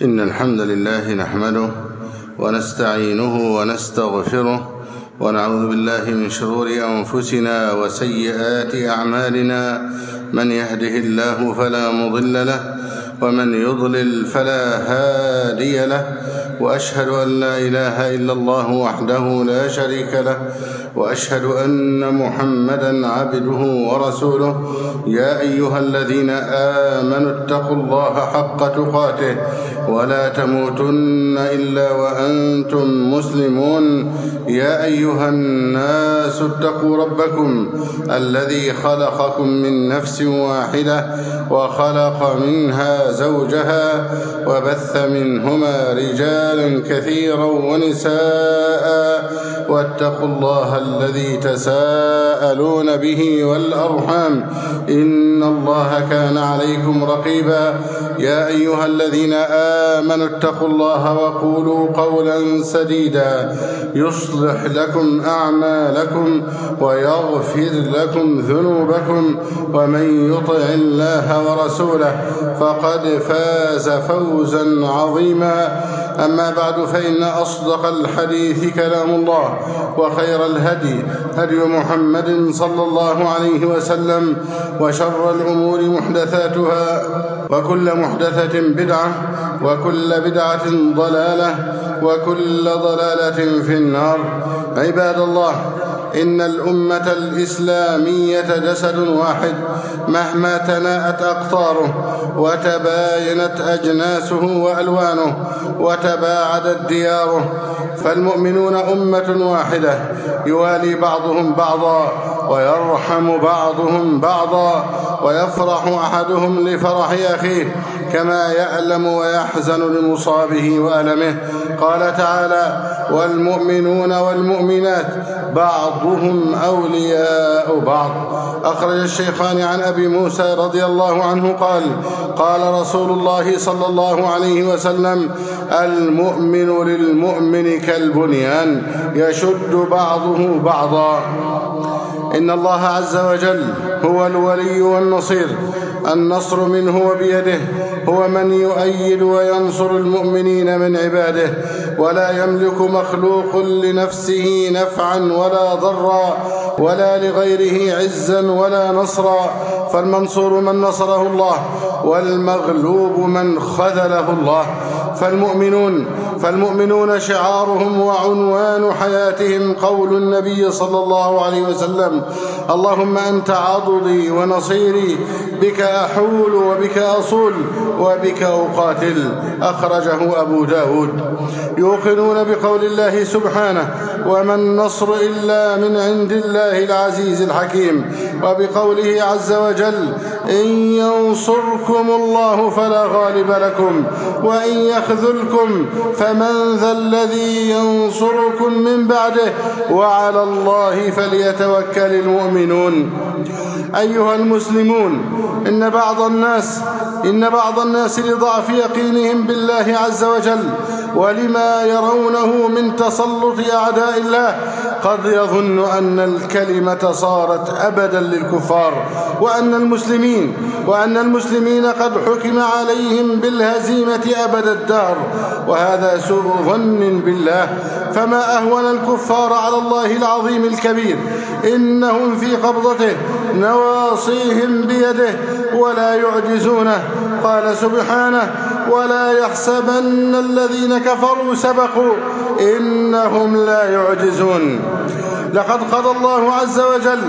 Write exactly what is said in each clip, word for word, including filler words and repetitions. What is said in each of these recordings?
إن الحمد لله نحمده ونستعينه ونستغفره ونعوذ بالله من شرور أنفسنا وسيئات أعمالنا. من يهده الله فلا مضل له ومن يضلل فلا هادي له، وأشهد أن لا إله إلا الله وحده لا شريك له، وأشهد أن محمدا عبده ورسوله. يا أيها الذين آمنوا اتقوا الله حق تقاته ولا تموتن إلا وأنتم مسلمون. يا أيها الناس اتقوا ربكم الذي خلقكم من نفس واحدة وخلق منها زوجها وبث منهما رجالا كثيرا ونساء، واتقوا الله الذي تساءلون به والأرحام إن الله كان عليكم رقيبا. يا أيها الذين آمنوا اتقوا الله وقولوا قولا سديدا يصلح لكم أعمالكم ويغفر لكم ذنوبكم، ومن يطع الله ورسوله فقد فاز فوزا عظيما. أما بعد، فإن أصدق الحديث كلام الله، وخير الهدي هدي محمد صلى الله عليه وسلم، وشر الأمور محدثاتها، وكل محدثة بدعة، وكل بدعة ضلالة، وكل ضلالة في النار. عباد الله، إن الأمة الإسلامية جسد واحد مهما تناءت أقطاره وتباينت أجناسه وألوانه وتباعدت دياره، فالمؤمنون أمة واحدة يوالي بعضهم بعضا ويرحم بعضهم بعضا، ويفرح أحدهم لفرح أخيه كما يألم ويحزن لمصابه وألمه. قال تعالى: والمؤمنون والمؤمنات بعضهم أولياء بعض. أخرج الشيخان عن أبي موسى رضي الله عنه قال: قال رسول الله صلى الله عليه وسلم: المؤمن للمؤمن كالبنيان يشد بعضه بعضا. إن الله عز وجل هو الولي والنصير، النصر منه وبيده، هو من يؤيد وينصر المؤمنين من عباده، ولا يملك مخلوق لنفسه نفعا ولا ضرا ولا لغيره عزا ولا نصرا، فالمنصور من نصره الله، والمغلوب من خذله الله. فالمؤمنون فالمؤمنون شعارهم وعنوان حياتهم قول النبي صلى الله عليه وسلم: اللهم أنت عضدي ونصيري، بك أحول وبك أصول وبك أقاتل. أخرجه أبو داود. يوقنون بقول الله سبحانه: وما النصر إلا من عند الله العزيز الحكيم، وبقوله عز وجل: إن ينصركم الله فلا غالب لكم، وإن يخذلكم فمن ذا الذي ينصركم من بعده، وعلى الله فليتوكل المؤمنون. أيها المسلمون، إن بعض الناس إن بعض الناس لضعف يقينهم بالله عز وجل ولما يرونه من تسلط أعداء الله قد يظن أن الكلمة صارت أبدا للكفار، وأن المسلمين وأن المسلمين قد حكم عليهم بالهزيمة أبد الدهر، وهذا سوء ظن بالله. فما أهون الكفار على الله العظيم الكبير، إنهم في قبضته، نواصيهم بيده ولا يعجزونه. قال سبحانه: ولا يحسبن الذين كفروا سبقوا إنهم لا يعجزون. لقد قضى الله عز وجل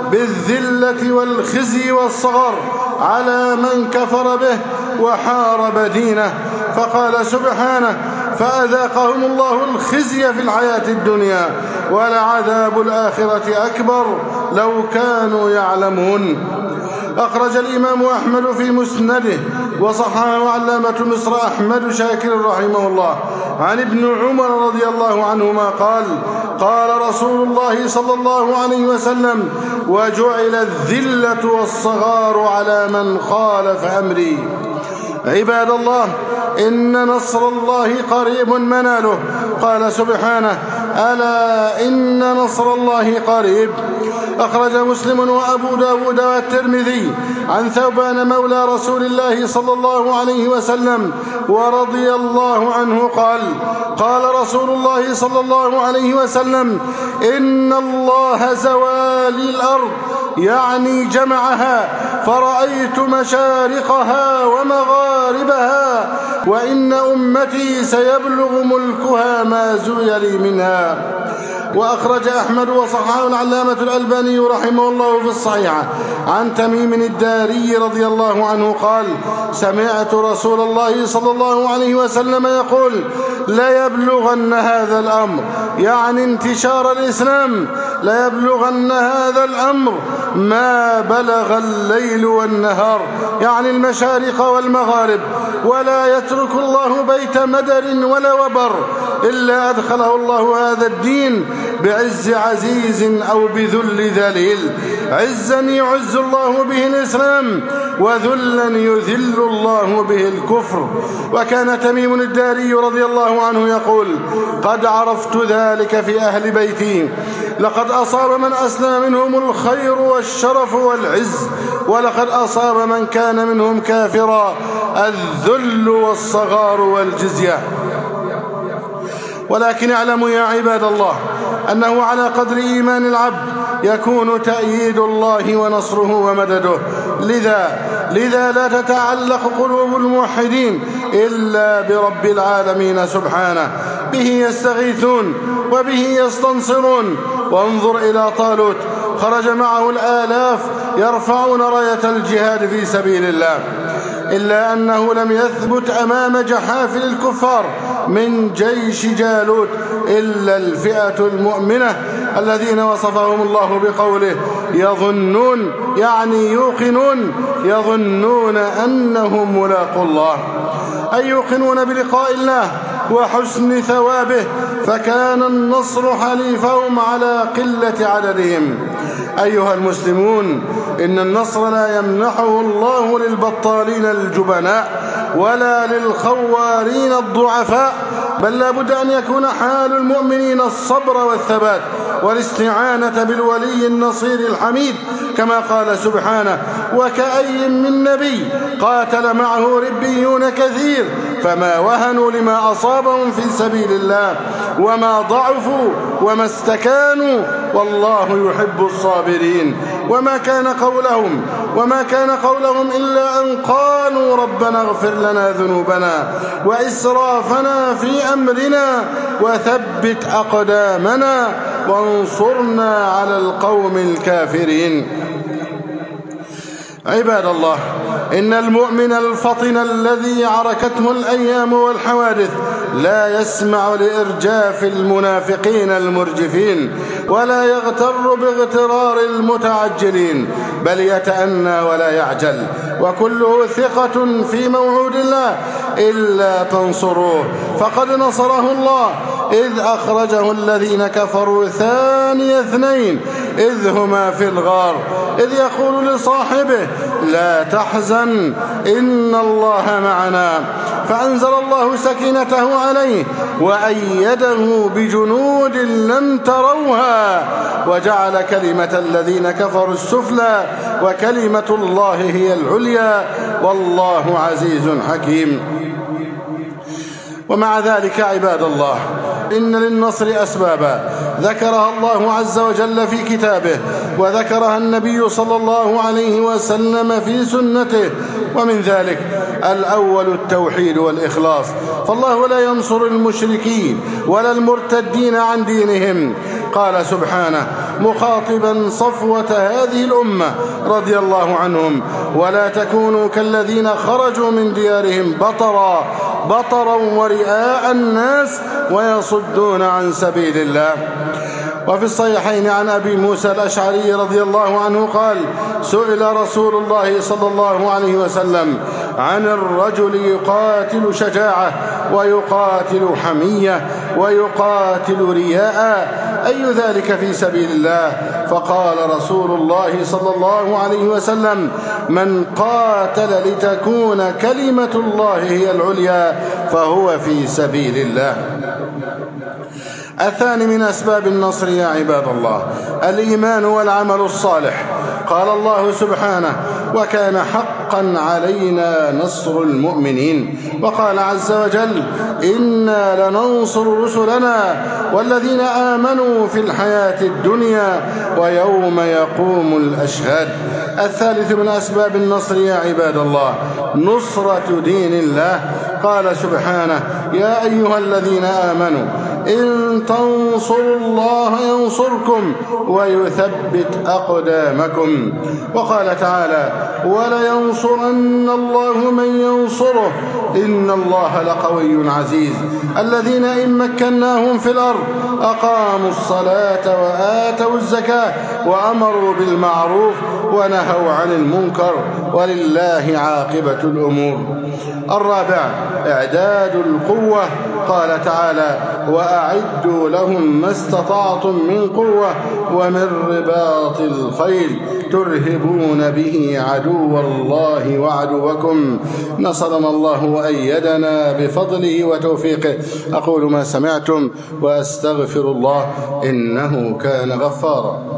بالذلة والخزي والصغر على من كفر به وحارب دينه، فقال سبحانه: فأذاقهم الله الخزي في الحياة الدنيا ولعذاب الآخرة أكبر لو كانوا يعلمون. أخرج الإمام أحمد في مسنده وصححه علامة مصر أحمد شاكر رحمه الله عن ابن عمر رضي الله عنهما قال: قال رسول الله صلى الله عليه وسلم: وجعل الذلة والصغار على من خالف أمري. عباد الله، إن نصر الله قريب مناله. قال سبحانه: ألا إن نصر الله قريب. أخرج مسلم وأبو داود والترمذي عن ثوبان مولى رسول الله صلى الله عليه وسلم ورضي الله عنه قال قال رسول الله صلى الله عليه وسلم إن الله زوالي الأرض يعني جمعها فرأيت مشارقها ومغاربها وإن أمتي سيبلغ ملكها ما زوي لي منها. وأخرج أحمد وصححه العلامة الألباني رحمه الله في الصحيحة عن تميم الداري رضي الله عنه قال سمعت رسول الله صلى الله عليه وسلم يقول لا يبلغن هذا الأمر يعني انتشار الإسلام لا يبلغن هذا الأمر ما بلغ الليل والنهار يعني المشارق والمغارب ولا يترك الله بيت مدر ولا وبر إلا أدخله الله هذا الدين بعز عزيز أو بذل ذليل عزا يعز الله به الإسلام وذلا يذل الله به الكفر. وكان تميم الداري رضي الله عنه يقول قد عرفت ذلك في أهل بيتي لقد أصاب من أسلم منهم الخير والشرف والعز ولقد أصاب من كان منهم كافرا الذل والصغار والجزية. ولكن اعلموا يا عباد الله أنه على قدر إيمان العبد يكون تأييد الله ونصره ومدده لذا لذا لا تتعلق قلوب الموحدين إلا برب العالمين سبحانه به يستغيثون وبه يستنصرون. وانظر إلى طالوت خرج معه الآلاف يرفعون راية الجهاد في سبيل الله إلا أنه لم يثبت أمام جحافل الكفار من جيش جالوت إلا الفئة المؤمنة الذين وصفهم الله بقوله يظنون يعني يوقنون يظنون أنهم ملاقوا الله أي يوقنون بلقاء الله وحسن ثوابه فكان النصر حليفهم على قلة عددهم. أيها المسلمون إن النصر لا يمنحه الله للبطالين الجبناء ولا للخوارين الضعفاء بل لا بد أن يكون حال المؤمنين الصبر والثبات والاستعانة بالولي النصير الحميد كما قال سبحانه وكأي من نبي قاتل معه ربيون كثير فما وهنوا لما أصابهم في سبيل الله وما ضعفوا وما استكانوا والله يحب الصابرين. وما كان قولهم وما كان قولهم إلا أن قالوا ربنا اغفر لنا ذنوبنا وإسرافنا في أمرنا وثبت أقدامنا وانصرنا على القوم الكافرين. عباد الله إن المؤمن الفطن الذي عركته الأيام والحوادث لا يسمع لإرجاف المنافقين المرجفين ولا يغتر باغترار المتعجلين بل يتأنى ولا يعجل وكله ثقة في موعود الله إلا تنصروه فقد نصره الله إذ أخرجه الذين كفروا ثاني اثنين إذ هما في الغار إذ يقول لصاحبه لا تحزن إن الله معنا فأنزل الله سكينته عليه وأيده بجنود لم تروها وجعل كلمة الذين كفروا السفلى وكلمة الله هي العليا والله عزيز حكيم. ومع ذلك عباد الله إن للنصر أسبابا ذكرها الله عز وجل في كتابه وذكرها النبي صلى الله عليه وسلم في سنته ومن ذلك الأول التوحيد والإخلاص فالله لا ينصر المشركين ولا المرتدين عن دينهم. قال سبحانه مخاطبا صفوة هذه الأمة رضي الله عنهم ولا تكونوا كالذين خرجوا من ديارهم بطرا بطرا ورئاء الناس ويصدون عن سبيل الله. وفي الصحيحين عن أبي موسى الأشعري رضي الله عنه قال سئل رسول الله صلى الله عليه وسلم عن الرجل يقاتل شجاعة ويقاتل حمية ويقاتل رياء أي ذلك في سبيل الله فقال رسول الله صلى الله عليه وسلم من قاتل لتكون كلمة الله هي العليا فهو في سبيل الله. الثاني من أسباب النصر يا عباد الله الإيمان والعمل الصالح. قال الله سبحانه: وكان حقا علينا نصر المؤمنين. وقال عز وجل: إنا لننصر رسلنا والذين آمنوا في الحياة الدنيا ويوم يقوم الأشهاد. الثالث من أسباب النصر يا عباد الله نصرة دين الله. قال سبحانه: يا أيها الذين آمنوا إن تنصروا الله ينصركم ويثبت أقدامكم. وقال تعالى: ولينصرن الله من ينصره إن الله لقوي عزيز. الذين إن مكناهم في الأرض أقاموا الصلاة وآتوا الزكاة وأمروا بالمعروف ونهوا عن المنكر ولله عاقبة الأمور. الرابع إعداد القوة. قال تعالى: وأعدوا لهم ما استطعتم من قوة ومن رباط الخيل ترهبون به عدو الله وعدوكم. نصرنا الله وأيدنا بفضله وتوفيقه. أقول ما سمعتم وأستغفر الله إنه كان غفارا.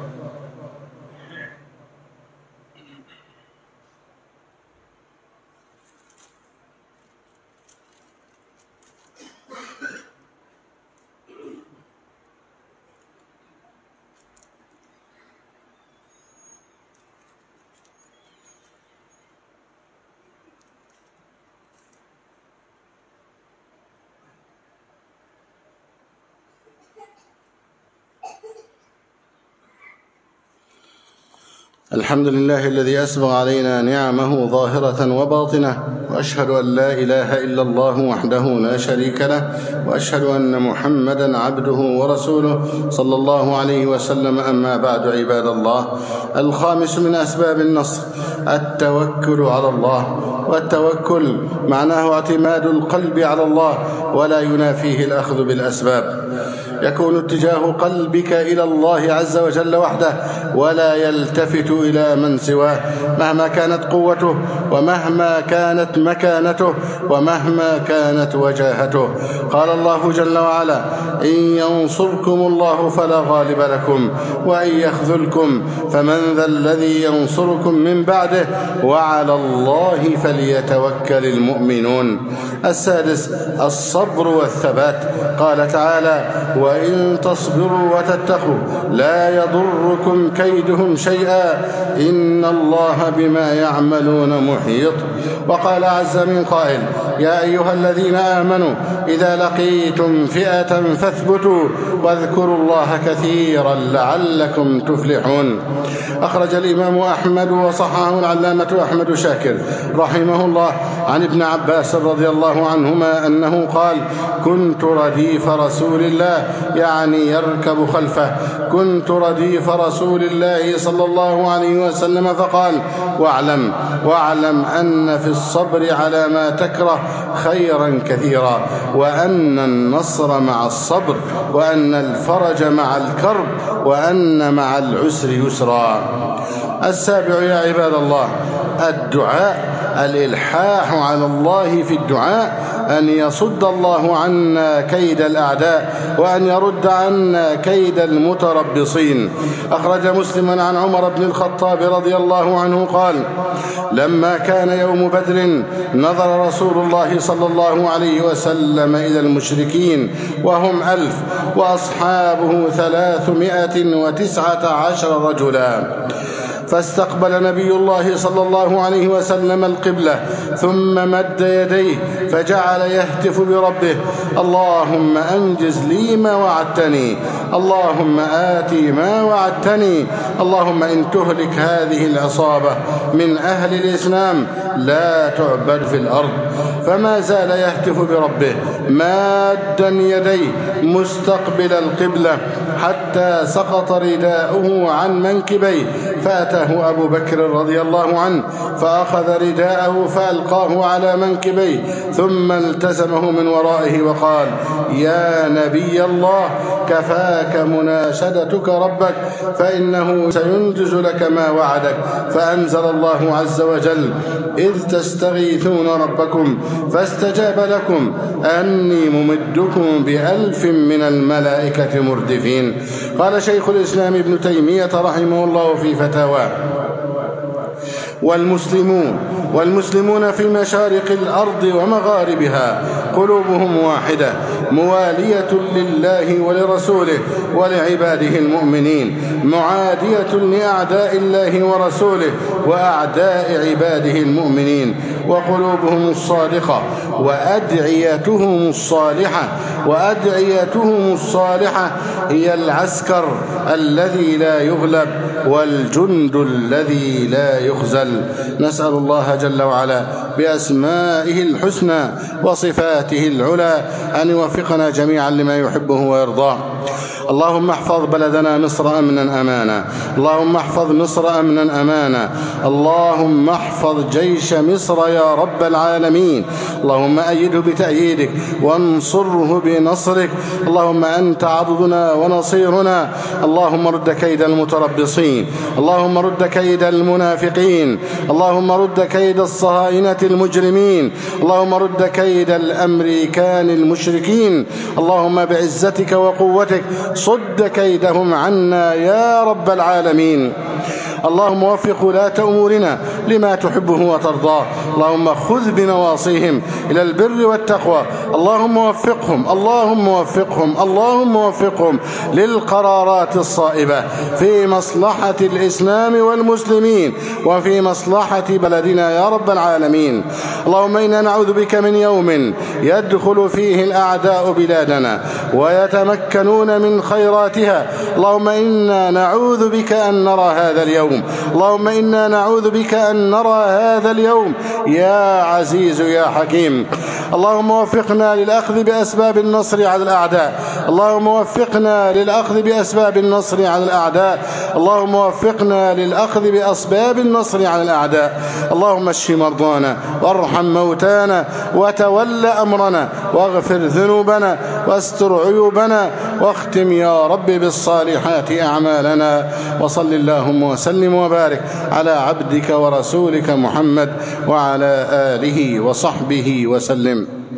الحمد لله الذي أسبغ علينا نعمه ظاهرة وباطنة، وأشهد أن لا إله إلا الله وحده لا شريك له، وأشهد أن محمدا عبده ورسوله صلى الله عليه وسلم. أما بعد عباد الله، الخامس من أسباب النصر التوكل على الله. والتوكل معناه اعتماد القلب على الله ولا ينافيه الأخذ بالأسباب. يكون اتجاه قلبك إلى الله عز وجل وحده ولا يلتفت إلى من سواه مهما كانت قوته ومهما كانت مكانته ومهما كانت وجاهته. قال الله جل وعلا: إن ينصركم الله فلا غالب لكم وإن يخذلكم فمن ذا الذي ينصركم من بعده وعلى الله فليتوكل المؤمنون. السادس الصبر والثبات. قال تعالى: وإن تصبروا وتتقوا لا يضركم كيدهم شيئا إن الله بما يعملون محيط. وقال عز من قائل: يا أيها الذين آمنوا إذا لقيتم فئة فاثبتوا واذكروا الله كثيرا لعلكم تفلحون. أخرج الإمام أحمد وصححه العلامة أحمد شاكر رحمه الله عن ابن عباس رضي الله عنهما أنه قال: كنت رديف رسول الله، يعني يركب خلفه، كنت رديف رسول الله صلى الله عليه وسلم فقال: واعلم واعلم أن في الصبر على ما تكره خيرا كثيرا، وأن النصر مع الصبر، وأن الفرج مع الكرب، وأن مع العسر يسرا. السابع يا عباد الله الدعاء، الإلحاح على الله في الدعاء، أن يصد الله عنا كيد الأعداء وأن يرد عنا كيد المتربصين. أخرج مسلم عن عمر بن الخطاب رضي الله عنه قال: لما كان يوم بدر نظر رسول الله صلى الله عليه وسلم إلى المشركين وهم ألف وأصحابه ثلاثمائة وتسعة عشر رجلا، فاستقبل نبي الله صلى الله عليه وسلم القبلة ثم مد يديه فجعل يهتف بربه: اللهم أنجز لي ما وعدتني، اللهم آتي ما وعدتني، اللهم إن تهلك هذه العصابة من أهل الإسلام لا تعبد في الأرض. فما زال يهتف بربه مادا يديه مستقبل القبلة حتى سقط رداؤه عن منكبيه، فأتاه أبو بكر رضي الله عنه فأخذ رداءه فألقاه على منكبيه ثم التزمه من ورائه وقال: يا نبي الله كفاك مناشدتك ربك فإنه سينجز لك ما وعدك. فأنزل الله عز وجل: إذ تستغيثون ربكم فاستجاب لكم أني ممدكم بألف من الملائكة مردفين. قال شيخ الإسلام ابن تيمية رحمه الله في فتاواه: والمسلمون والمسلمون في مشارق الأرض ومغاربها قلوبهم واحدة موالية لله ولرسوله ولعباده المؤمنين، معادية لأعداء الله ورسوله وأعداء عباده المؤمنين، وقلوبهم الصادقة وأدعيتهم الصالحة وأدعيتهم الصالحة هي العسكر الذي لا يغلب والجند الذي لا يخزل. نسأل الله جل وعلا بأسمائه الحسنى وصفاته العلى أن يوفقنا جميعا لما يحبه ويرضاه. اللهم احفظ بلدنا مصر أمنا أمانا، اللهم احفظ مصر أمنا أمانا، اللهم احفظ جيش مصر يا رب العالمين، اللهم أيده بتأييدك وانصره بنصرك، اللهم أنت عضدنا ونصيرنا، اللهم رد كيد المتربصين، اللهم رد كيد المنافقين، اللهم رد كيد الصهاينة المجرمين، اللهم رد كيد الأمريكان المشركين، اللهم بعزتك وقوتك صد كيدهم عنا يا رب العالمين. اللهم وفق ولاة أمورنا لما تحبه وترضاه، اللهم خذ بنواصيهم إلى البر والتقوى، اللهم وفقهم اللهم وفقهم اللهم وفقهم للقرارات الصائبة في مصلحة الإسلام والمسلمين وفي مصلحة بلدنا يا رب العالمين. اللهم إنا نعوذ بك من يوم يدخل فيه الأعداء بلادنا ويتمكنون من خيراتها، اللهم إنا نعوذ بك أن نرى هذا اليوم، اللهم إنا نعوذ بك أن نرى هذا اليوم يا عزيز يا حكيم. اللهم وفقنا للأخذ بأسباب النصر على الأعداء، اللهم وفقنا للأخذ بأسباب النصر على الأعداء، اللهم وفقنا للأخذ بأسباب النصر على الأعداء. اللهم اشف مرضانا وارحم موتانا وتول أمرنا واغفر ذنوبنا واستر عيوبنا واختم يا رب بالصالحات أعمالنا. وصل اللهم وسلم وبارك على عبدك ورسولك محمد وعلى آله وصحبه وسلم.